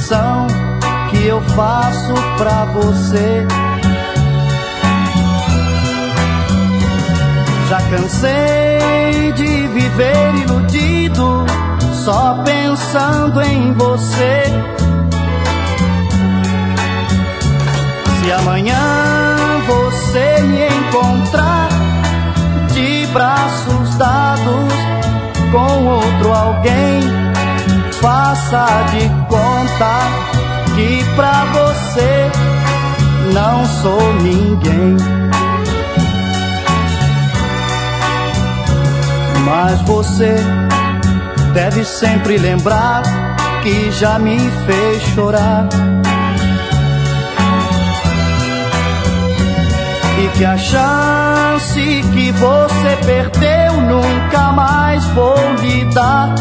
canção que eu faço pra você. Já cansei de viver iludido, só pensando em você. Se amanhã você me encontrar de braços dados com outro alguém, faça de conta que pra você não sou ninguém. Mas você deve sempre lembrar que já me fez chorar, e que a chance que você perdeu nunca mais vou lhe dar.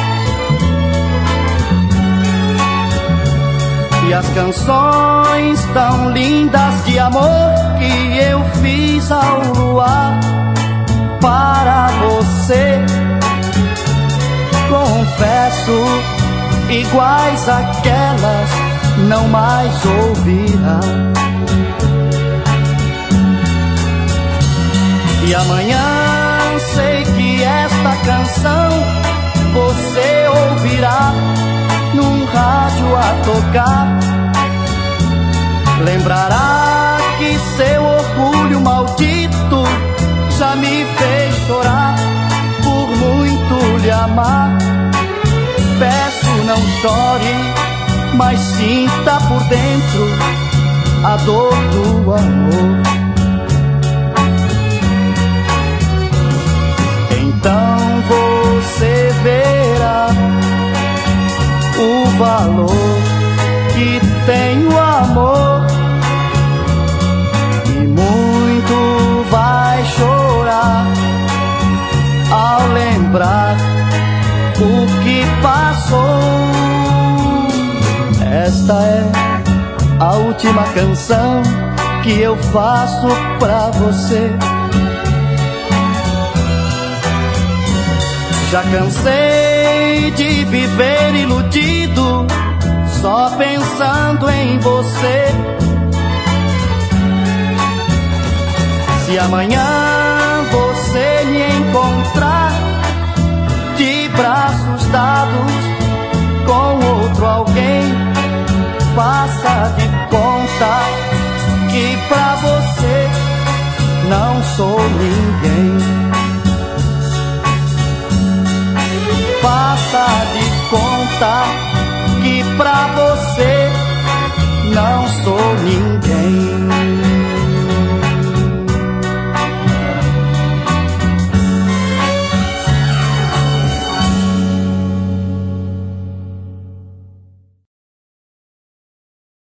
E as canções tão lindas de amor que eu fiz ao luar para você, confesso, iguais àquelas não mais ouvirá. E amanhã sei que esta canção você ouvirá num rádio a tocar. Lembrará que seu orgulho maldito já me fez chorar por muito lhe amar. Peço, não chore, mas sinta por dentro a dor do amor. Então você verá o valor que tem o amor, e muito vai chorar ao lembrar o que passou. Esta é a última canção que eu faço pra você. Já cansei de viver iludido, só pensando em você. Se amanhã você me encontrar de braços dados com outro alguém, faça de conta que pra você não sou ninguém.